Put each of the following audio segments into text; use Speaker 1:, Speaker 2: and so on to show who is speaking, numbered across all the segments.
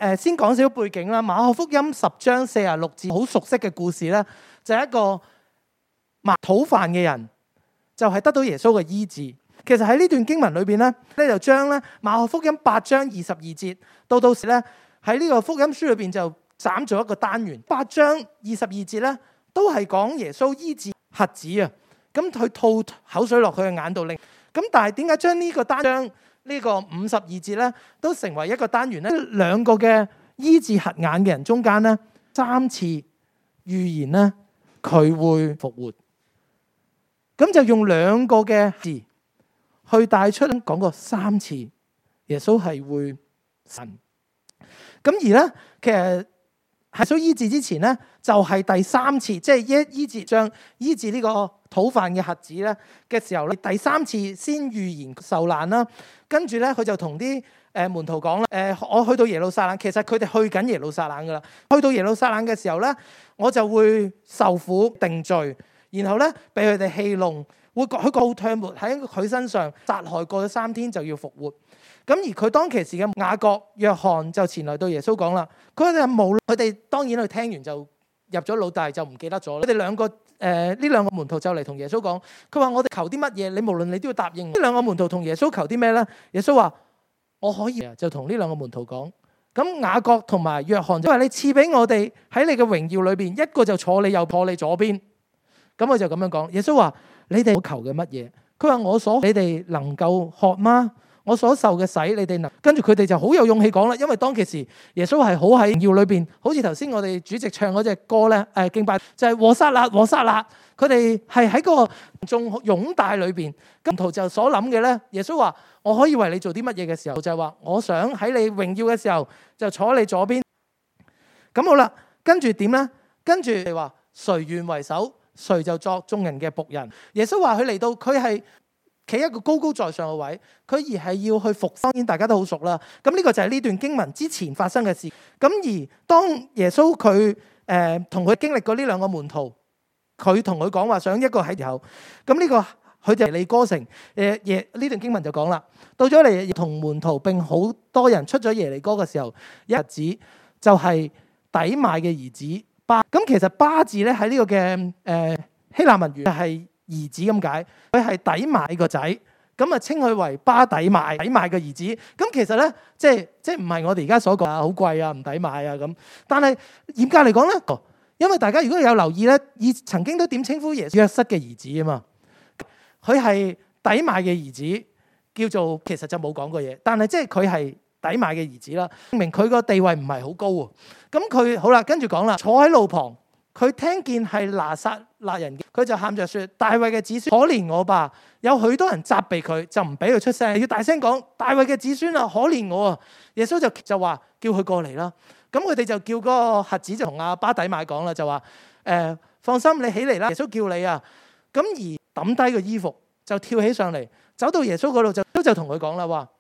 Speaker 1: 先講少少背景啦。馬可福音10章46節好熟悉嘅故事咧，就係一個討飯嘅人，就係得到耶穌嘅醫治。其實喺呢段經文裏邊咧，就將咧馬可福音8章22節到時咧喺呢個福音書裏邊就斬咗一個單元。8章22節咧都係講耶穌醫治瞎子啊，咁佢吐口水落佢嘅眼度令。咁但係點解將呢個單章呢個52節咧都成為一個單元咧？兩個嘅醫治瞎眼嘅人中間咧3次預言咧佢會復活，咁就用2個嘅字去帶出講過3次耶穌係會神。咁而咧其實耶穌醫治之前咧就係第3次，即係醫治呢個討飯嘅瞎子咧嘅時候咧，第3次先預言受難啦。跟住咧佢就同啲門徒講啦，我去到耶路撒冷，其實佢哋去緊耶路撒冷噶啦。去到耶路撒冷嘅時候咧，我就會受苦定罪，然後咧俾佢哋戲弄，會佢個唾沫喺佢身上殺害，過咗3天就要復活。咁而佢當其時嘅雅各、約翰就前來對耶穌講啦，佢哋無論佢哋當然佢聽完就入咗腦，但係就唔記得咗。佢哋呢兩個門徒就嚟同耶穌講，佢話我哋求啲乜嘢，你無論你都要答應。呢兩個門徒同耶穌求啲咩咧？耶穌話我可以，就同呢兩個門徒講。咁雅各同埋約翰就話你賜俾我哋喺你嘅榮耀裏邊，一個就坐你右，坐你左邊。咁佢就咁樣講。耶穌話你哋求嘅乜嘢？佢話你哋能夠喝嗎？我所受嘅洗，你哋能。跟住佢哋就好有勇氣講啦，因為當其時耶穌係好喺榮耀裏邊，好似頭先我哋主席唱嗰隻歌咧，敬拜就係和撒勒和撒勒。佢哋係喺個眾擁戴裏邊，門徒就所諗嘅咧，耶穌話我可以為你做啲乜嘢嘅時候，就係話我想喺你榮耀嘅時候就坐你左邊。咁好啦，跟住點咧？跟住你話誰願為首，誰就作眾人嘅僕人。耶穌話佢嚟到，佢係企一個高高在上嘅位，佢而係要去服。當然大家都好熟啦。咁呢個就係呢段經文之前發生嘅事。咁而當耶穌佢同佢經歷過呢兩個門徒，佢同佢講話想一個喺時候，咁呢個佢就耶利哥城。呢段經文就講啦，到咗嚟同門徒並好多人出咗耶利哥嘅時候，一子就係底買嘅兒子巴。咁其實巴字咧喺呢個嘅希臘文語係兒子咁解，佢係底買個仔，咁啊稱佢為巴底買嘅兒子。咁其實咧，即係唔係我哋而家所講好貴啊，唔抵買啊咁。但係嚴格嚟講咧，因為大家如果有留意咧，曾經都點稱呼耶穌約瑟嘅兒子啊嘛，佢係底買嘅兒子，叫做其實就冇講過嘢，但係即係佢係底買嘅兒子啦，證明佢個地位唔係好高喎。咁佢好啦，跟住講啦，坐喺路旁。佢聽見係拿撒勒人，佢就喊着說：大衛嘅子孫，可憐我吧！有許多人責備佢，就唔俾佢出聲，要大聲講：大衛嘅子孫啊，可憐我啊！耶穌就話叫佢過嚟啦。咁佢哋就叫嗰個瞎子就同阿巴底買講啦，就話：放心，你起嚟啦，耶穌叫你啊！咁而抌低個衣服就跳起上嚟，走到耶穌嗰度就同佢講啦，話：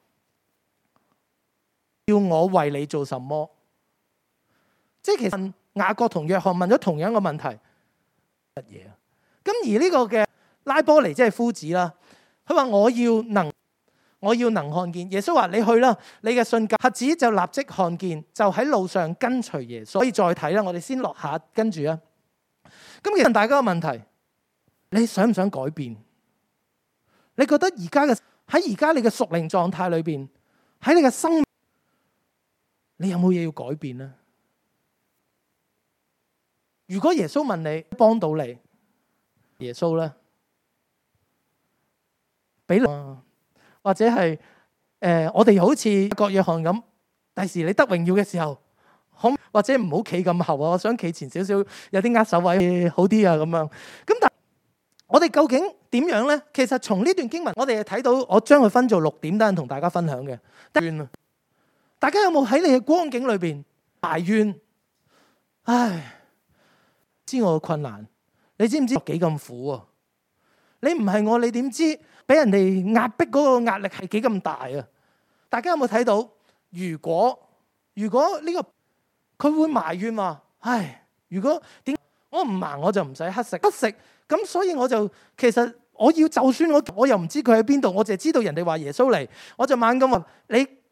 Speaker 1: 要我為你做什麼？即係其實雅各同約翰問咗同樣嘅問題，乜嘢啊？咁而呢個嘅拉波尼即係夫子啦，佢話我要能看見。耶穌話你去啦，你嘅信救。瞎子就立即看見，就喺路上跟隨耶穌。可以再睇啦，我哋先落下跟住啊。咁其實大家嘅問題，你想唔想改變？你覺得而家你嘅屬靈狀態裏邊，喺你嘅生命，你有冇嘢要改變呢？如果耶穌問你幫到你，耶穌咧俾你，或者係我哋好似各約翰咁，第時你得榮耀嘅時候，或者唔好企咁後啊，我想企前少少，有啲握手位好啲啊咁樣。咁但我哋究竟點樣咧？其實從呢段經文，我哋係睇到，我將佢分做6點，等陣同大家分享嘅。大家有冇喺你嘅光景裏邊埋怨？唉！知我嘅困難，你知唔知幾咁苦啊？你唔係我，你點知俾人哋壓迫嗰個壓力係幾咁大啊？大家有冇睇到？如果呢個佢會埋怨話，唉，如果點我唔盲我就唔使乞食，咁所以我就其實我要就算我又唔知佢喺邊度，我淨係知道人哋話耶穌嚟，我就猛咁話你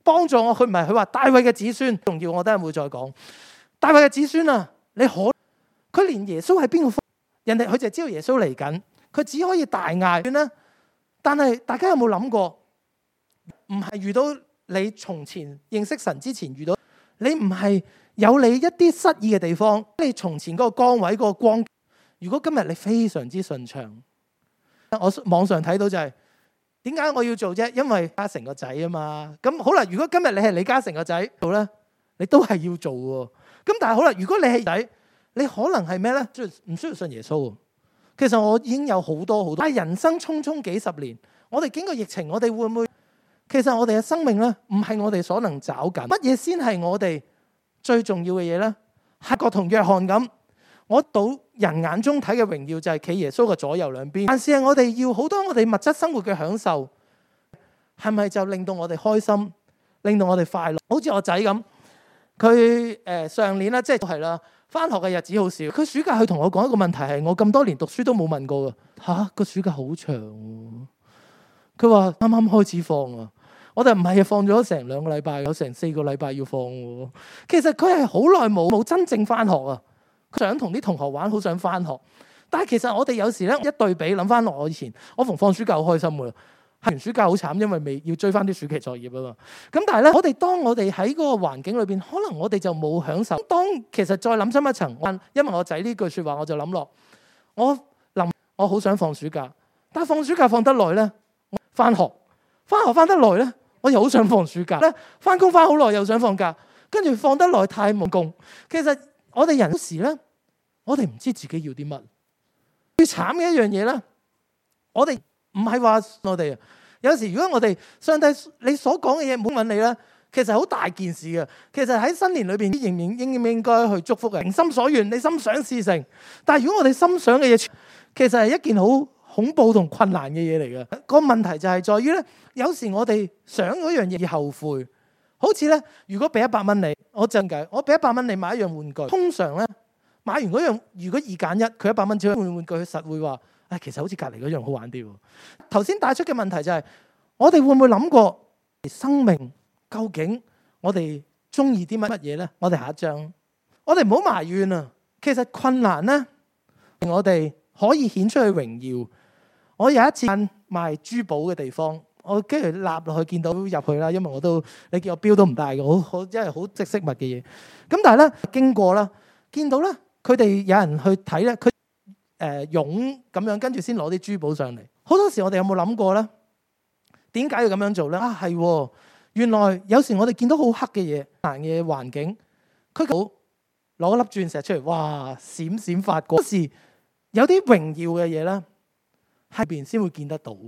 Speaker 1: 幫助我。佢唔係，佢話大衛嘅子孫重要，我等陣會再講。大衛嘅子孫啊，佢連耶穌喺邊個方，人哋佢就知道耶穌嚟緊，佢只可以大嗌啦。但係大家有冇諗過，唔係遇到你從前認識神之前遇到你，唔係有你一啲失意嘅地方，你從前嗰個崗位嗰個光，如果今日你非常之順暢，我網上睇到就係點解我要做啫？因為嘉誠個仔啊嘛。咁好啦，如果今日你係李嘉誠個仔做咧，你都係要做喎。咁但係好啦，如果你係仔，你可能係咩咧？唔需要信耶穌。其實我已經有好多，但係人生匆匆幾十年，我哋經過疫情，我哋會唔會？其實我哋嘅生命咧，唔係我哋所能找緊。乜嘢先係我哋最重要嘅嘢咧？雅各同約翰咁，我到人眼中睇嘅榮耀就係企耶穌嘅左右兩邊。但是我哋要好多我哋物質生活嘅享受，係咪就令到我哋開心，令到我哋快樂？好似我仔咁，佢上年啦，即係啦，返學嘅日子好少。佢暑假佢同我講一個問題係我咁多年讀書都冇問過嘅。個暑假好長喎。佢話啱啱開始放啊。我哋唔係放咗成2個禮拜，有成4個禮拜要放喎。其實佢係好耐冇真正返學啊。佢想同啲同學玩，好想返學。但係其實我哋有時咧一對比，諗翻落我以前，我逢放暑假好開心噶啦。係暑假好慘，因為未要追翻啲暑期作業啊嘛。咁但係咧，當我哋喺嗰個環境裏邊，可能我哋就冇享受。當其實再諗深一層，因為我仔呢句説話，我就諗落，我好想放暑假，但係放暑假放得耐咧，翻學翻得耐咧，我又好想放暑假咧，翻工翻好耐又想放假，跟住放得耐太冇功。其實我哋人有時咧，我哋唔知自己要啲乜。最慘嘅一樣嘢咧，我哋唔係話我哋有時，如果我哋上帝你所講嘅嘢唔好問你咧，其實好大件事嘅。其實喺新年裏邊應唔應該去祝福嘅？心所願，你心想事成。但係如果我哋心想嘅嘢，其實係一件好恐怖同困難嘅嘢嚟嘅。個問題就係在於咧，有時我哋想嗰樣嘢而後悔。好似咧，如果俾100蚊你，我真計，我俾100蚊你買一樣玩具，通常咧買完嗰樣，如果2揀1，佢100蚊只可以換玩具，佢實會話，其實好似隔離嗰樣好玩啲喎。頭先帶出嘅問題就係，我哋會唔會諗過生命究竟我哋中意啲乜嘢咧？我哋下一章，我哋唔好埋怨啊。其實困難咧，我哋可以顯出去榮耀。我有一次賣珠寶嘅地方。我跟住立落去，見到入去啦，因為你見我錶都唔戴嘅，好因為好即飾物嘅嘢。咁但係咧經過啦，見到咧佢哋有人去睇咧，佢傭咁樣跟住先攞啲珠寶上嚟。好多時我哋有冇諗過咧？點解要咁樣做咧？係原來有時我哋見到好黑嘅嘢、難嘅環境，佢攞粒鑽石出嚟，哇閃閃發光。有時有啲榮耀嘅嘢咧，喺邊先會見得到。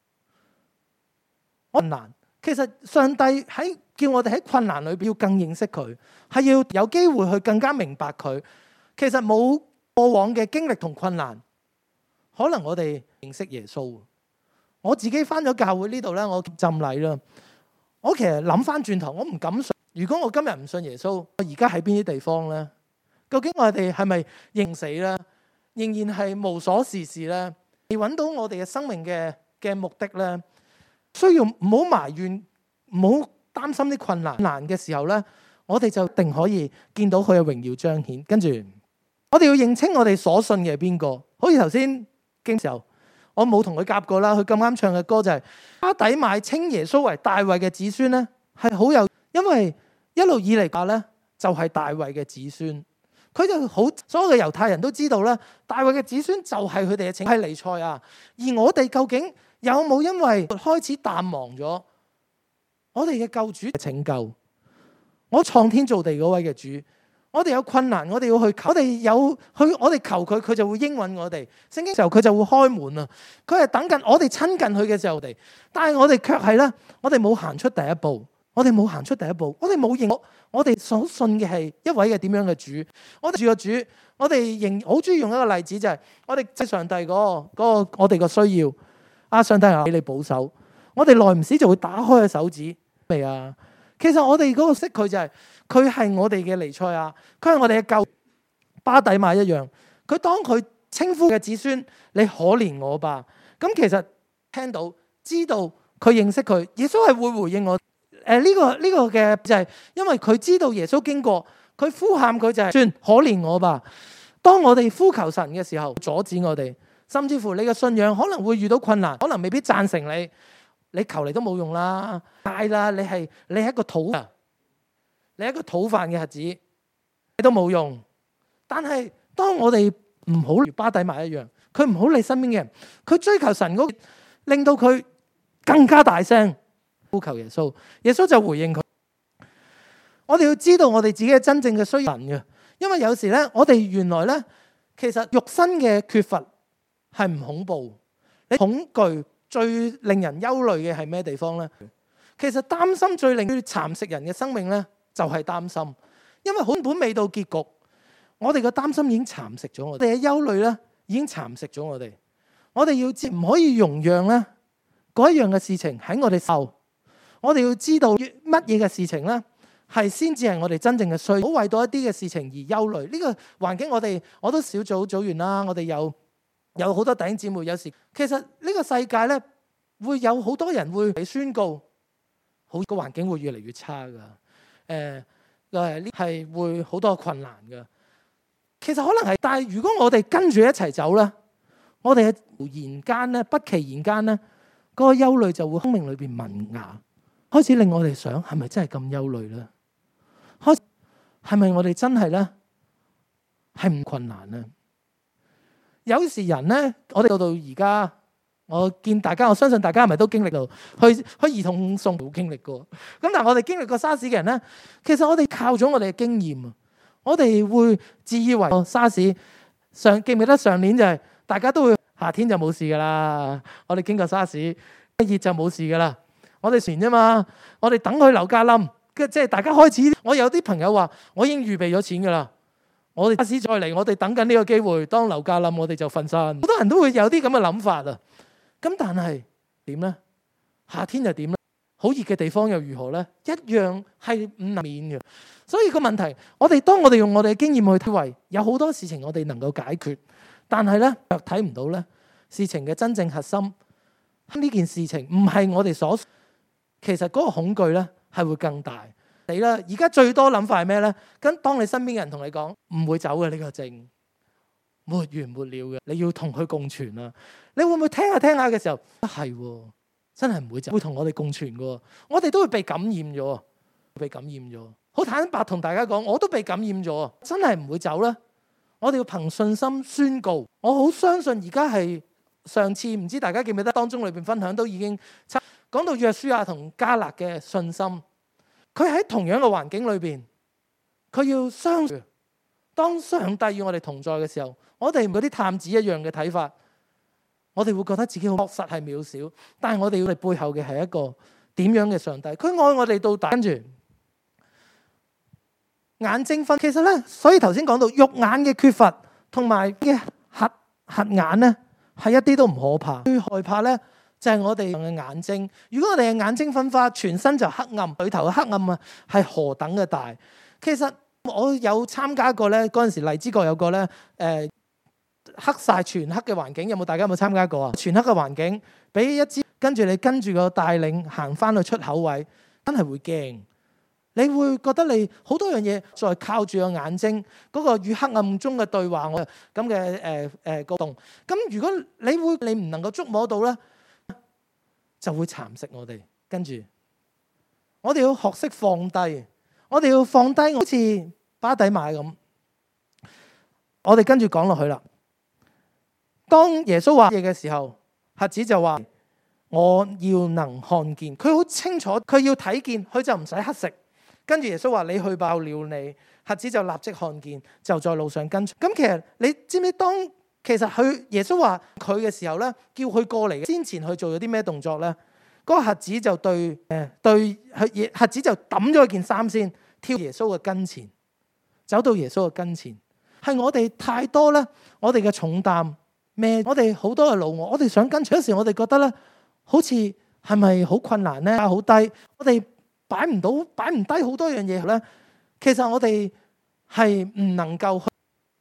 Speaker 1: 困難，其實上帝叫我哋喺困難裏邊要更認識佢，係要有機會去更加明白佢。其實冇過往嘅經歷同困難，可能我哋認識耶穌。我自己返咗教會呢度咧，我浸禮啦。我其實諗返轉頭，我唔敢信。如果我今日唔信耶穌，我而家喺邊啲地方咧？究竟我哋係咪認死咧？仍然係無所事事咧？未揾到我哋嘅生命嘅目的咧？需要唔好埋怨，唔好擔心啲困難嘅時候咧，我哋就一定可以見到佢嘅榮耀彰顯。跟住我哋要認清我哋所信嘅係邊個。好似頭先經時候，我冇同佢夾過啦。佢咁啱唱嘅歌就係巴底買稱耶穌為大衛嘅子孫咧，係好有，因為一路以嚟話咧就係大衛嘅子孫。佢就好，所有嘅猶太人都知道啦，大衛嘅子孫就係佢哋嘅稱係彌賽亞。而我哋究竟有冇因為開始淡忘咗我哋嘅救主嘅拯救？我創天造地嗰位嘅主，我哋有困難，我哋要去求，我哋求佢，佢就會應允我哋。聖經嘅時候佢就會開門啊！佢係等緊我哋親近佢嘅時候，但係我哋卻係咧，我哋冇行出第一步，我哋冇認我哋所信嘅係一位嘅點樣嘅主。我哋住個主，我哋好中意用一個例子，就係我哋即上帝嗰個我哋個需要。上帝俾你保守，我哋耐唔時就會打開個手指未啊？其實我哋嗰個識佢就係佢係我哋嘅彌賽亞，佢係我哋嘅救巴底買一樣。佢當佢稱呼嘅子孫，你可憐我吧。咁其實聽到知道佢認識佢，耶穌係會回應我。 呢個嘅就係因為佢知道耶穌經過，佢呼喊佢就係算可憐我吧。當我哋呼求神嘅時候，阻止我哋，甚至乎你嘅信仰可能會遇到困難，可能未必贊成你，你求嚟都冇用啦，嗌啦，你係一個討飯嘅瞎子，你都冇用。但係當我哋唔好如巴底買一樣，佢唔好理身邊嘅人，佢追求神嗰，令到佢更加大聲呼求耶穌，耶穌就回應佢。我哋要知道我哋自己嘅真正嘅需要嘅。因為有時咧，我哋原來咧，其實肉身嘅缺乏係唔恐怖。你恐懼最令人憂慮嘅係咩地方咧？其實擔心最令佢蠶食人嘅生命咧，就係擔心。因為根本未到結局，我哋嘅擔心已經蠶食咗我哋嘅憂慮咧，已經蠶食咗我哋。我哋要知唔可以容讓咧嗰一樣嘅事情喺我哋受。我哋要知道乜嘢嘅事情咧，係先至係我哋真正嘅需要，唔好為到一啲嘅事情而憂慮。呢個環境我都小組完啦，我哋有好多弟兄姊妹。有時其實呢個世界咧，會有好多人會嚟宣告，好個環境會越嚟越差噶。呢係會好多困難噶。其實可能係，但係如果我哋跟住一齊走咧，我哋忽然間咧，不期然間咧，嗰個憂慮就會生命裏邊萌芽，開始令我哋想係咪真係咁憂慮咧？係咪我哋真係咧係唔困難咧？有時人咧，我哋到而家，我見大家，我相信大家係咪都經歷到去兒童送冇經歷過？咁但係我哋經歷過沙士嘅人咧，其實我哋靠咗我哋嘅經驗啊，我哋會自以為沙士記唔記得上年就係大家都會夏天就冇事噶啦，我哋經過沙士一熱就冇事噶啦，我哋船啫嘛，我哋等佢樓價冧。即係大家開始，我有啲朋友話：我已經預備咗錢㗎啦，我哋下次再嚟，我哋等緊呢個機會。當樓價冧，我哋就瞓身。好多人都會有啲咁嘅諗法啊。咁但係點咧？夏天又點咧？好熱嘅地方又如何咧？一樣係唔難免嘅。所以個問題，當我哋用我哋嘅經驗去體會，有好多事情我哋能夠解決，但係咧又睇唔到咧事情嘅真正核心。呢件事情唔係我哋所，其實嗰個恐懼咧，係會更大。你啦，而家最多諗法係咩咧？跟當你身邊嘅人同你講唔會走嘅呢個症，沒完沒了嘅，你要同佢共存啊！你會唔會聽下聽下嘅時候，係真係唔會走，會同我哋共存嘅。我哋都會被感染咗，好坦白同大家講，我都被感染咗，真係唔會走啦。我哋要憑信心宣告。我好相信而家係上次唔知大家記唔記得當中裏邊分享都已經講到約書亞同迦勒嘅信心，佢喺同樣嘅環境裏邊，佢要相信當上帝與我哋同在嘅時候，我哋嗰啲探子一樣嘅睇法，我哋會覺得自己好確實係渺小，但係我哋要嚟背後嘅係一個點樣嘅上帝？佢愛我哋到底。跟住眼睛分，其實咧，所以頭先講到肉眼嘅缺乏同埋嘅瞎眼咧，係一啲都唔可怕。最害怕咧，就係我哋嘅眼睛。如果我哋嘅眼睛分花，全身就黑暗，裏頭嘅黑暗啊，係何等嘅大。其實我有參加過咧，嗰陣時荔枝角有個咧，黑晒全黑嘅環境，大家有冇參加過啊？全黑嘅環境，俾一支跟住你跟住個帶領行翻去出口位，真係會驚。你會覺得你好多樣嘢再靠住個眼睛嗰個與黑暗中嘅對話，我咁嘅個動。咁如果你唔能夠觸摸到咧，就會蠶食我哋。跟住我哋要學識放低，我哋要放低，好似巴底買咁。我哋跟住講落去啦。當耶穌話嘢嘅時候，瞎子就話：我要能看見。佢好清楚，佢要睇見，佢就唔使乞食。跟住耶穌話：你去吧，了你。瞎子就立即看見，就在路上跟隨。咁其實你知唔知其實耶穌話佢嘅時候咧，叫佢過嚟先前去做咗啲咩動作咧？嗰個瞎子就瞎子就抌咗件衫先，跳耶穌嘅跟前，走到耶穌嘅跟前。係我哋太多咧，我哋嘅重擔咩？我哋好多嘅老我哋想跟隨。有時我哋覺得咧，好似係咪好困難咧？好低，我哋擺唔低好多樣嘢咧。其實我哋係唔能夠去。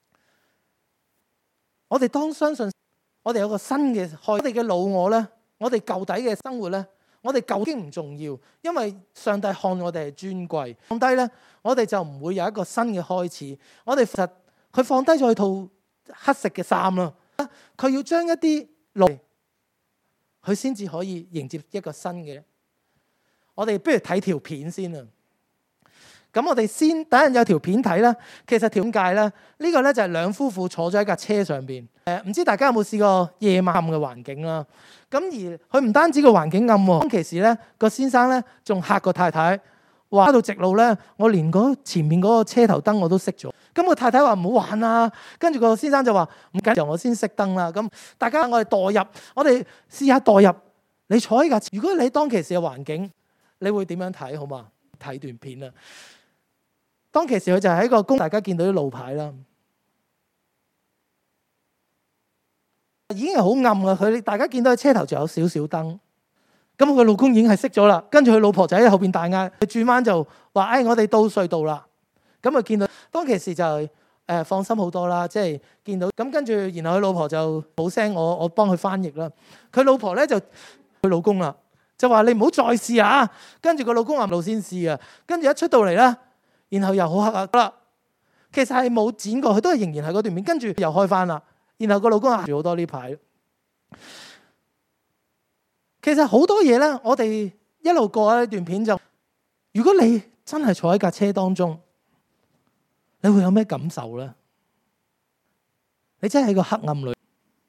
Speaker 1: 我哋當相信，我哋有個新嘅我哋嘅老我咧，我哋舊底嘅生活咧， 我哋舊已經唔重要，因為上帝看我哋係尊貴。放低咧，我哋就唔會有一個新嘅開始。我哋其實佢放低咗佢套黑色嘅衫啦，佢要將一啲路，佢先至可以迎接一個新嘅。我哋不如睇條片先啊！咁我哋先等陣有條片睇啦。其實條界咧，呢個咧就係兩夫婦坐咗喺架車上邊。唔知大家有冇試過夜晚暗嘅環境啦？咁而佢唔單止個環境暗喎，當其時咧個先生咧仲嚇個太太，話到直路咧，我連嗰前面嗰個車頭燈我都熄咗。咁個太太話唔好玩啦，跟住個先生就話唔緊要，我先熄燈啦。咁大家我哋代入，我哋試下代入，你坐喺架車，如果你當其時嘅環境，你會點樣睇？好嘛？睇段片啦。當其時佢就喺個公，大家見到啲路牌啦，已經係好暗啦。佢大家見到佢車頭仲有少少燈，咁佢老公已經係熄咗啦。跟住佢老婆就喺後邊大嗌，佢轉彎就話：我哋到隧道啦。咁佢見到當其時就放心好多啦，即係見到咁跟住，然後佢老婆就冇聲，我幫佢翻譯啦。佢老婆咧就佢老公啦，就話你唔好再試啊。跟住個老公話路先試啊。跟住一出到嚟啦。然後又好黑啊啦，其實係冇剪過，佢都係仍然係嗰段片，跟住又開翻啦。然後個老公行住好多呢排。其實好多嘢咧，我哋一路過呢段片就，如果你真係坐喺架車當中，你會有咩感受咧？你真係喺個黑暗裏，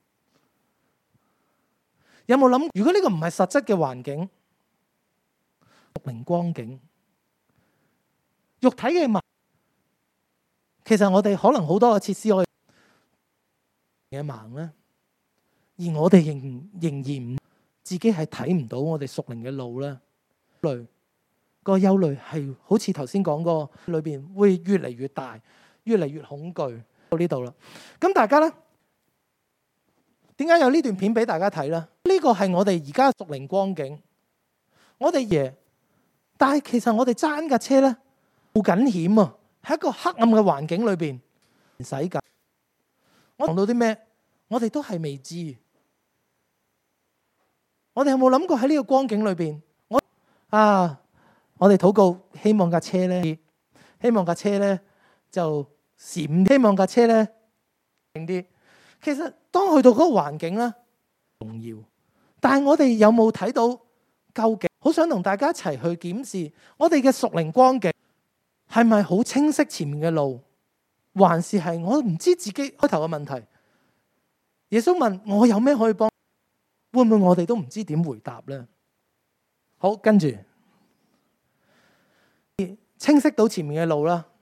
Speaker 1: 有冇諗？如果呢個唔係實質嘅環境，屬靈光景。肉體嘅盲，其實我哋可能好多嘅設施可以嘅盲咧，而我哋仍然唔自己係睇唔到我哋屬靈嘅路咧。個憂慮係好似頭先講過，裏邊會越嚟越大，越嚟越恐懼到呢度啦。咁大家咧，點解有呢段片俾大家睇咧？呢個係我哋而家屬靈光景，我哋嘢，但係其實我哋揸緊架車咧。好緊險啊！喺一個黑暗嘅環境裏邊使緊，我講到啲咩？我哋都係未知。我哋有冇諗過喺呢個光景裏邊？我哋禱告，希望架車咧，希望架車咧就閃，希望架車咧靜啲。其實當去到嗰個環境咧重要，但係我哋有冇睇到究竟？好想同大家一齊去檢視我哋嘅屬靈光景。係咪好清晰前面嘅路，還是係我唔知自己開頭嘅問題？耶穌問我有咩可以幫，會唔會我哋都唔知點回答呢？好，跟住清晰到前面嘅路啦。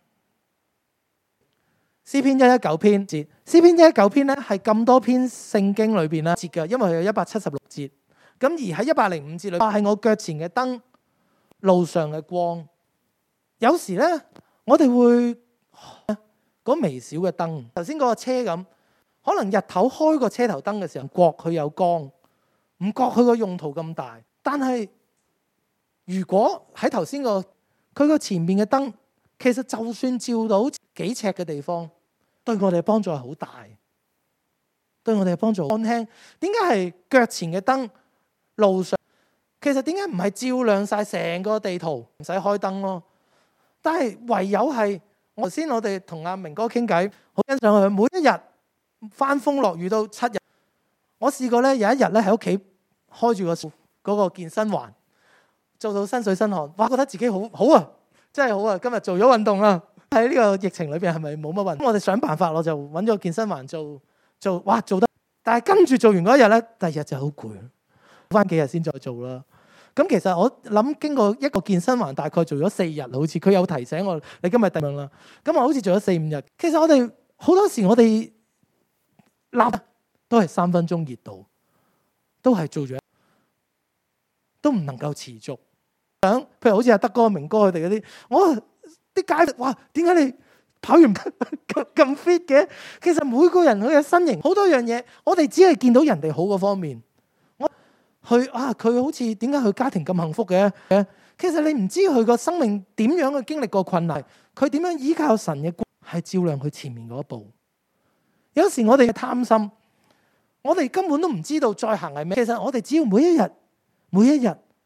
Speaker 1: 詩篇119篇節，詩篇119篇咧係咁多篇聖經裏邊啦節嘅，因為佢有176節。咁而喺105節裏，係我腳前嘅燈，路上嘅光。有時咧，我哋會嗰微小嘅燈，頭先嗰個車咁，可能日頭開個車頭燈嘅時候，覺佢有光，唔覺佢個用途咁大。但係如果喺頭先佢個前面嘅燈，其實就算照到幾尺嘅地方，對我哋嘅幫助係好大，對我哋嘅幫助。看輕，點解係腳前嘅燈路上？其實點解唔係照亮晒成個地圖，唔使開燈咯？但係唯有係，頭先我哋同阿明哥傾偈，好欣賞佢每一日翻風落雨都7日。我試過咧，有一日咧喺屋企開住嗰個健身環，做到身水身汗，哇！覺得自己好啊，真係好啊！今日做咗運動啦。喺呢個疫情裏邊係咪冇乜運動？我哋想辦法，我就揾咗個健身環做，哇！做得，但係跟住做完嗰一日咧，第二日就好攰，翻幾日先再做啦。咁其實我諗經過一個健身環大概做咗4日，好似佢有提醒我，你今日第樣啦。咁我好似做咗4-5日。其實我哋好多時我哋立都係3分鐘熱度，都係做咗，都唔能夠持續。譬如好似阿德哥、明哥佢哋嗰啲，我啲街哇，點解你跑完咁 fit 嘅？其實每個人佢嘅身形好多樣嘢，我哋只係見到人哋好嗰方面。佢好似點解佢家庭咁幸福嘅？其實你唔知佢個生命點樣去經歷過困難，佢點樣依靠神嘅光係照亮佢前面嗰一步。有時我哋嘅貪心，我哋根本都唔知道再行係咩。其實我哋只要每一日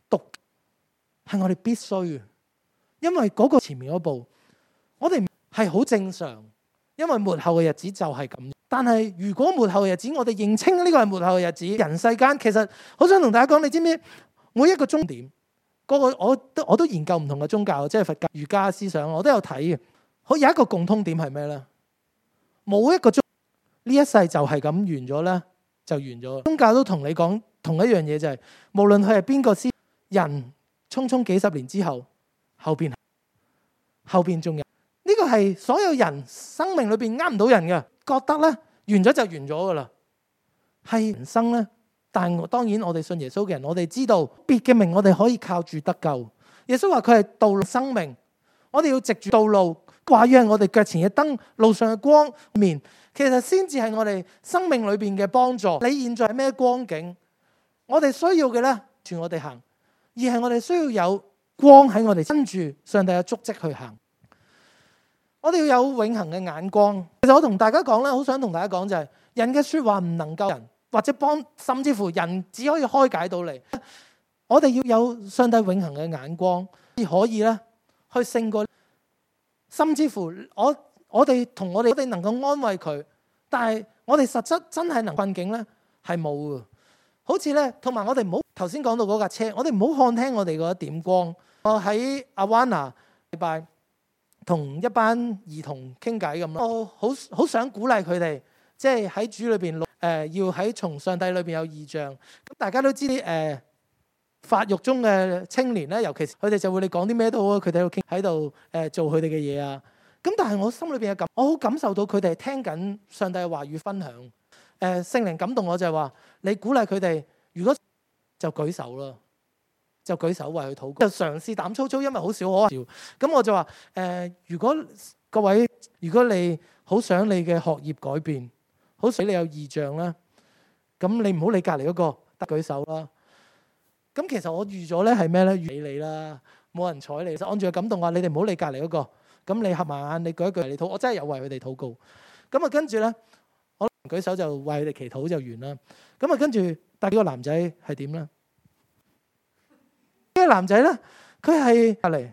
Speaker 1: 讀係我哋必須嘅，因為嗰個前面嗰步，我哋係好正常，因為末後嘅日子就係咁。但係如果末後嘅日子，我哋認清呢個係末後嘅日子，人世間其實好想同大家講，你知唔知每一個終點，個我都研究唔同嘅宗教，即係佛教、儒家思想，我都有睇嘅。好，有一個共通點係咩咧？冇一個呢一世就係咁完咗咧，就完咗。宗教都同你講同一樣嘢，就係無論佢係邊個先，人匆匆幾十年之後，後邊仲有呢個係所有人生命裏邊呃唔到人嘅，覺得咧完咗就完咗噶啦，係人生咧。但係當然我哋信耶穌嘅人，我哋知道別嘅名我哋可以靠住得救。耶穌話佢係道路生命，我哋要藉住道路，話要係我哋腳前嘅燈，路上嘅光面，其實先至係我哋生命裏邊嘅幫助。你現在係咩光景？我哋需要嘅咧，全我哋行，而係我哋需要有光喺我哋跟住上帝嘅足跡去行。我哋要有永恆嘅眼光。其實我同大家講咧，好想同大家講就係，人嘅說話唔能夠人或者幫，甚至乎人只可以開解到你。我哋要有上帝永恆嘅眼光，先可以咧去勝過。甚至乎我哋能夠安慰佢，但係我哋實質真係能困境咧係冇嘅。好似咧，同埋我哋唔好頭先講到嗰架車，我哋唔好看輕我哋嗰一點光。我喺阿灣拿禮拜同一班兒童傾偈咁咯，我好想鼓勵佢哋，即係喺主裏邊要喺從上帝裏邊有異象。咁大家都知啲發育中嘅青年咧，尤其是佢哋就會你講啲咩都好，佢哋喺度傾喺度做佢哋嘅嘢啊。咁但係我心裏邊有我好感受到佢哋係聽緊上帝嘅話語分享。聖靈感動我就係話，你鼓勵佢哋，如果就舉手啦，就舉手為佢禱告，就嘗試膽粗粗，因為好少可笑。咁我就話如果各位，如果你好想你嘅學業改變，好想你有異象啦，咁你唔好理隔離嗰個，得舉手啦。咁其實我預咗咧係咩咧？預你啦，冇人睬你。就按住個感動話，你哋唔好理隔離嗰個。咁你合埋眼，你舉一句嚟禱，我真係有為佢哋禱告。咁啊跟住咧，我舉手就為佢哋祈禱就完啦。咁啊跟住，但係呢個男仔係點咧？呢個男仔咧，佢係隔離。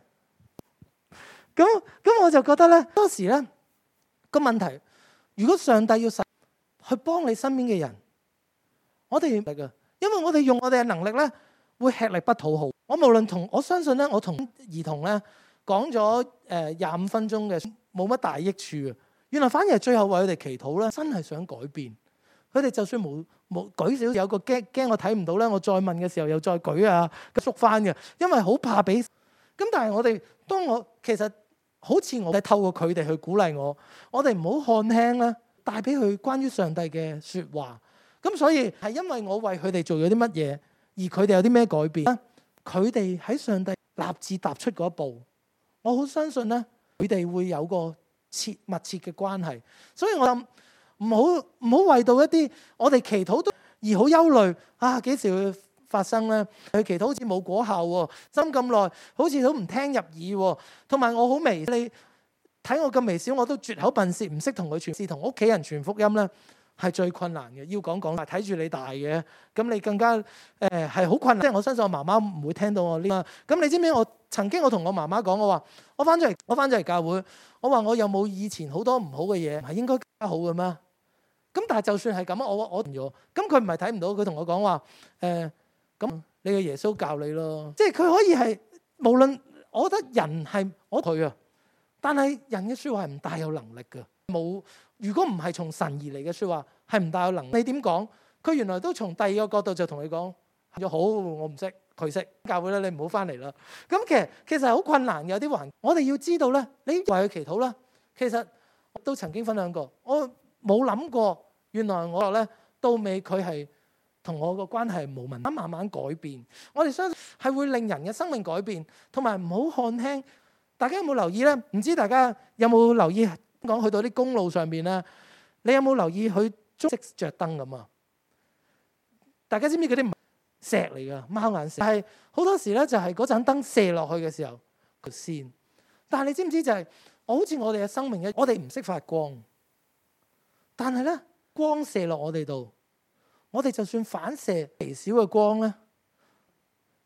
Speaker 1: 咁我就覺得咧，當時咧個問題，如果上帝要去幫你身邊嘅人，我哋唔力㗎，因為我哋用我哋嘅能力咧，會吃力不討好。我相信咧，我同兒童咧講咗25分鐘嘅，冇乜大益處啊。原來反而係最後為佢哋祈禱咧，真係想改變。佢哋就算冇舉少，有個驚我睇唔到咧，我再問嘅時候又再舉啊，縮翻嘅，因為好怕俾。咁但係其實好似我哋透過佢哋去鼓勵我哋唔好看輕啦，帶俾佢關於上帝嘅説話。咁所以係因為我為佢哋做咗啲乜嘢，而佢哋有啲咩改變，佢哋喺上帝立志踏出嗰一步，我好相信咧，佢哋會有個密切嘅關係。所以我諗唔好為到一啲我哋祈禱都而好憂慮啊，幾時會發生咧？佢祈禱好似冇果效喎，針咁耐好似都唔聽入耳喎。同埋我好微，你睇我咁微小，我都絕口笨舌，唔識同佢傳事，同屋企人傳福音咧，係最困難嘅。要講睇住你大嘅，咁你更加係好困難。即係我相信我媽媽唔會聽到我呢個。咁你知唔知我曾經同我媽媽講，我話我翻咗嚟教會，我話我有冇以前好多唔好嘅嘢係應該加好嘅咩？咁但係就算係咁，我咗，咁佢唔係睇唔到，佢同我講話咁你嘅耶穌教你咯。即係佢可以係無論，我覺得人係佢啊，但係人嘅説話係唔大有能力嘅。冇，如果唔係從神而嚟嘅説話，係唔大有能力。你點講？佢原來都從第二個角度就同你講咗好，我唔識，佢識教會咧，你唔好翻嚟啦。咁其實係好困難嘅，有啲環。我哋要知道咧，你為佢祈禱啦。其實我都曾經分享過，我冇諗過，原來我咧到尾佢係同我個關係冇問題，慢慢改變。我哋相信係會令人嘅生命改變，同埋唔好看輕。大家有冇留意咧？唔知大家有冇留意講去到啲公路上邊咧？你有冇留意佢熄着燈咁啊？大家知唔知嗰啲唔係石嚟噶，貓眼石。係好多時咧，就係嗰盞燈射落去嘅時候佢先。但係你知唔知就係好似我哋嘅生命一，我哋唔識發光，但係咧光射落我哋度，我哋就算反射微小嘅光咧，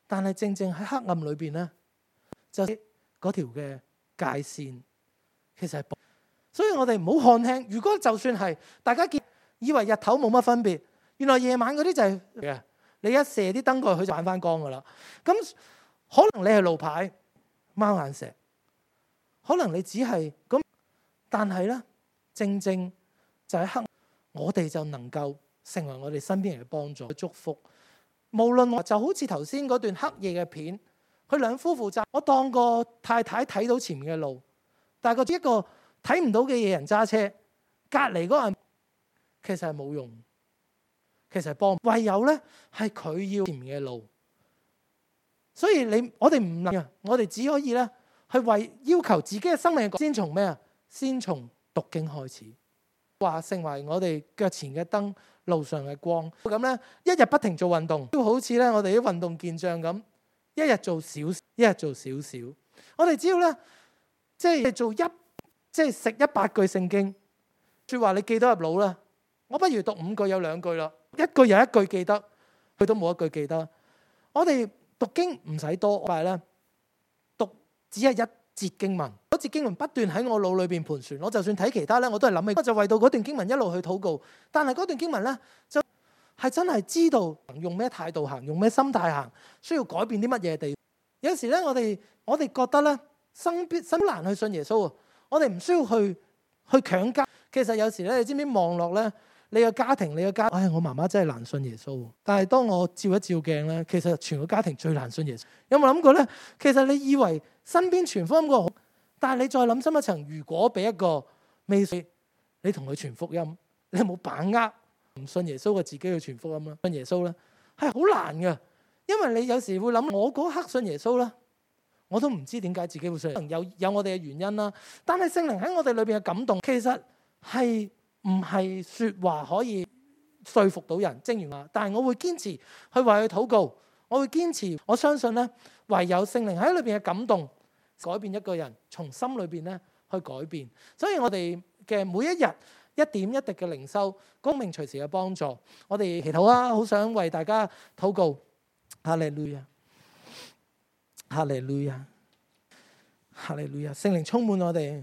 Speaker 1: 但係正正喺黑暗裏邊咧，就嗰條嘅界線其實係，所以我哋唔好看輕。如果就算係大家以為日頭冇乜分別，原來夜晚嗰啲就係嘅。你一射啲燈過去，佢就反翻光噶啦。咁可能你係路牌、貓眼石，可能你只係咁，但係咧，正正就喺黑暗，我哋就能夠成為我哋身邊人嘅幫助、祝福。無論我就好似頭先嗰段黑夜嘅片，佢兩夫婦揸，我當個太太睇到前面嘅路，但係一個睇唔到嘅嘢人揸車，隔離嗰個人其實係冇用，其實係幫，唯有咧係佢要前面嘅路。所以我哋唔能，我哋只可以咧去為要求自己嘅生命先從咩啊？先從讀經開始，話成為我哋腳前嘅燈，路上嘅光。咁咧，一日不停做運動，都好似咧我哋啲運動健將咁，一日做少少，一日做少少。我哋只要咧，即係做即係食100句聖經，說話你記得入腦啦。我不如讀5句有2句啦，一句有1句記得，佢都冇1句記得。我哋讀經唔使多，但係咧讀只係一節經文，嗰節經文不斷喺我腦裏邊盤旋。我就算睇其他咧，我都係諗起，我就為到嗰段經文一路去禱告。但係嗰段經文咧，就係真係知道用咩態度行，用咩心態行，需要改變啲乜嘢地方。有時咧，我哋覺得咧，生難去信耶穌啊！我哋唔需要去強加。其實有時咧，你知唔知望落咧？你個家庭，我媽媽真係難信耶穌。但係當我照一照鏡咧，其實全個家庭最難信耶穌。有冇諗過咧？其實你以為身邊傳福音個好，但係你再諗深一層，如果俾一個未信，你同佢傳福音，你有冇把握唔信耶穌嘅自己去傳福音啦？信耶穌咧係好難嘅，因為你有時會諗，我嗰刻信耶穌啦，我都唔知點解自己會信。有我哋嘅原因啦，但係聖靈喺我哋裏邊嘅感動，其實係唔係說話可以說服到人。正如話，但係我會堅持去為佢禱告，我會堅持，我相信咧，唯有聖靈喺裏邊嘅感動，改變一個人，從心裏邊咧去改變。所以我哋嘅每一日一點一滴嘅靈修，光明隨時嘅幫助，我哋祈禱啊！好想為大家禱告。哈利路亞，哈利路亞，哈利路亞！聖靈充滿我哋。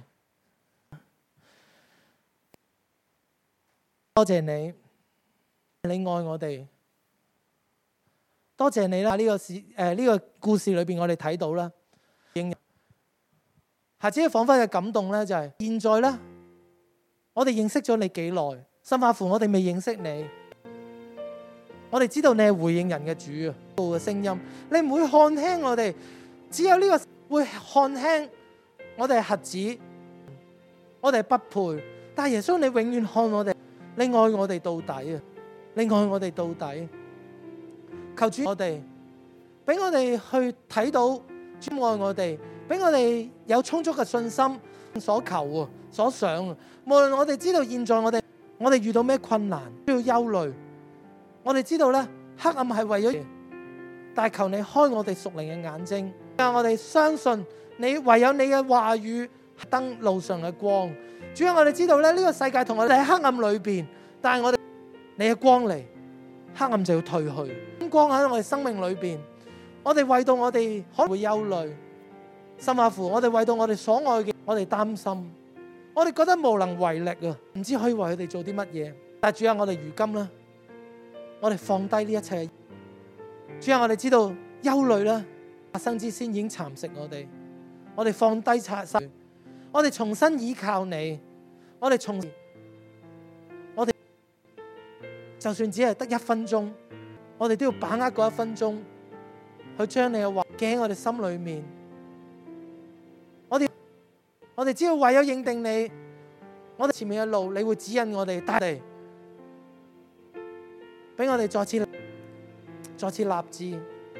Speaker 1: 多謝你，你愛我哋。多謝你啦！呢個故事裏邊，我哋睇到啦。下次彷彿嘅感動咧，就係現在咧，我哋認識咗你幾耐？甚至乎我哋未認識你，我哋知道你係回應人嘅主啊！嘅聲音，你唔會看輕我哋，只有呢個會看輕我哋係瞎子，我哋係不配。但係耶穌，你永遠看我哋。你愛我哋到底啊！你愛我哋到底，求主我哋，俾我哋去睇到主愛我哋，俾我哋有充足嘅信心所求啊，所想啊。無論我哋知道現在我哋遇到咩困難，都要憂慮。我哋知道咧，黑暗係為咗，但係求你開我哋屬靈嘅眼睛，讓我哋相信你，唯有你嘅話語燈路上嘅光。主要我哋知道咧，呢個世界同我哋喺黑暗裏邊，但係我哋你嘅光嚟，黑暗就要退去。光喺我哋生命裏邊，我哋為到我哋可能會憂慮，甚至乎我哋為到我哋所愛嘅，我哋擔心，我哋覺得無能為力啊，唔知可以為佢哋做啲乜嘢。但係主啊，我哋如今咧，我哋放低呢一切。主啊，我哋知道憂慮咧發生之先已經蠶食我哋放低拆失，我哋重新依靠你。我哋就算只係得1分鐘，我哋都要把握嗰1分鐘，去將你嘅話記喺我哋心裏面。我哋只要唯有認定你，我哋前面嘅路，你會指引我哋，帶嚟，俾我哋再次立志。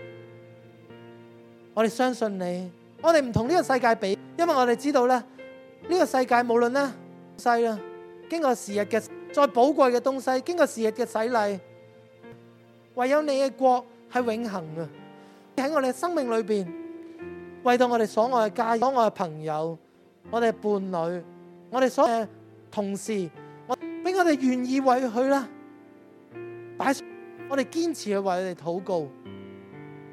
Speaker 1: 我哋相信你，我哋唔同呢個世界比，因為我哋知道咧，呢個世界無論咧西啦，經過時日嘅再寶貴嘅東西，經過時日嘅洗禮，唯有你嘅國係永恆嘅。喺我哋嘅生命裏邊，為到我哋所愛嘅家人、所愛嘅朋友、我哋嘅伴侶、我哋所愛嘅同事，俾我哋願意為佢啦，我哋堅持去為佢哋禱告。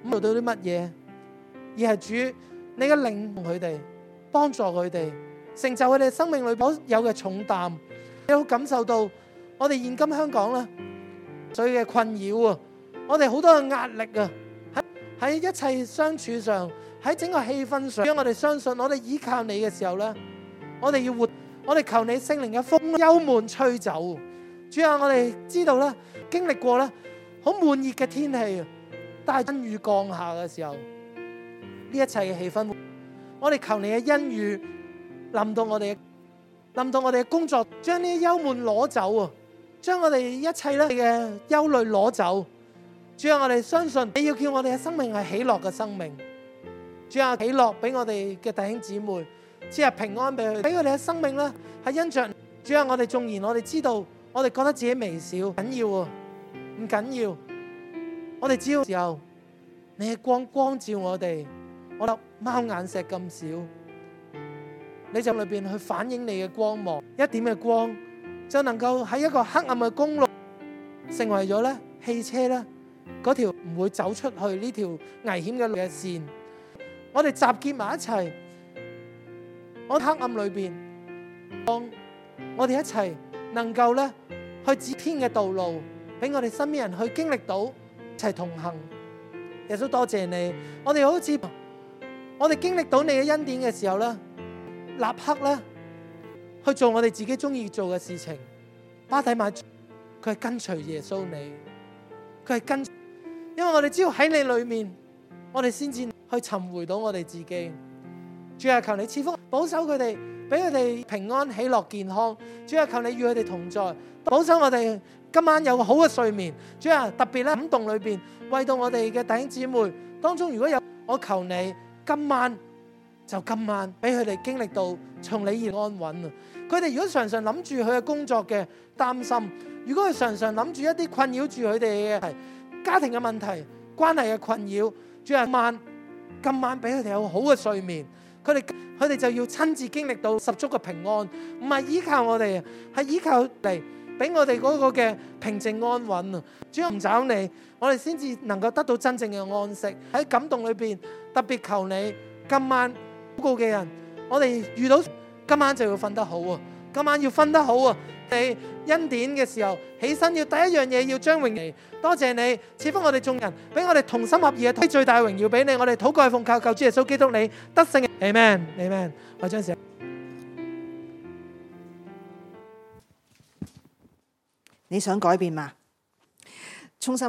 Speaker 1: 唔做到啲乜嘢，而係主你嘅靈同佢哋，幫助佢哋，成就佢哋生命裏邊有嘅重擔。你好感受到我哋現今香港咧，所以嘅困擾啊，我哋好多嘅壓力啊，喺一切相處上，喺整個氣氛上，讓我哋相信，我哋依靠你嘅時候咧，我哋要活，我哋求你聖靈嘅風幽悶吹走。主啊，我哋知道咧，經歷過咧好悶熱嘅天氣，但係恩雨降下嘅時候，呢一切嘅氣氛，我哋求你嘅恩雨臨到我哋嘅工作，將呢啲憂悶攞走啊！將我哋一切咧嘅憂慮攞走。主啊，我哋相信你要叫我哋嘅生命係喜樂嘅生命。主啊，喜樂俾我哋嘅弟兄姊妹，只係平安俾佢哋嘅生命咧係因着。主啊，我哋縱然我哋知道，我哋覺得自己微小，緊要啊，唔緊要。我哋只要時候，你嘅光照我哋，我粒貓眼石咁少，你就裏邊去反映你嘅光芒，一點嘅光就能夠喺一個黑暗嘅公路，成為咗咧汽車咧嗰條唔會走出去呢條危險嘅路嘅線。我哋集結埋一齊，我喺黑暗裏邊，當我哋一齊能夠咧去指天嘅道路，俾我哋身邊人去經歷到，一齊同行。耶穌多謝你，我哋好似我哋經歷到你嘅恩典嘅時候咧，立刻咧去做我哋自己中意做嘅事情。巴底買佢係跟隨耶穌你，佢係跟，因為我哋只要喺你裏面，我哋先至去尋回到我哋自己。主啊，求你賜福保守佢哋，俾佢哋平安喜樂健康。主啊，求你與佢哋同在，保守我哋今晚有個好嘅睡眠。主啊，特別咧感動裏邊為到我哋嘅弟兄姊妹當中，如果有，我求你今晚俾佢哋經歷到從你而安穩啊！佢哋如果常常諗住佢嘅工作嘅擔心，如果佢常常諗住一啲困擾住佢哋嘅家庭嘅問題、關係嘅困擾，主啊，今晚俾佢哋有好嘅睡眠。佢哋就要親自經歷到十足嘅平安，唔係依靠我哋，係依靠嚟俾我哋嗰個嘅平靜安穩啊！主要唔找你，我哋先至能夠得到真正嘅安息。喺感動裏邊，特別求你今晚禱告嘅人，我哋遇到今晚就要瞓得好啊！今晚要瞓得好啊！你恩典嘅時候起身，要第一樣嘢要將榮耀，多謝你賜福我哋眾人，俾我哋同心合意嘅推最大榮耀俾你。我哋禱告奉靠救主耶穌基督你得勝嘅 Amen。我將時
Speaker 2: 你想改變嗎？衷心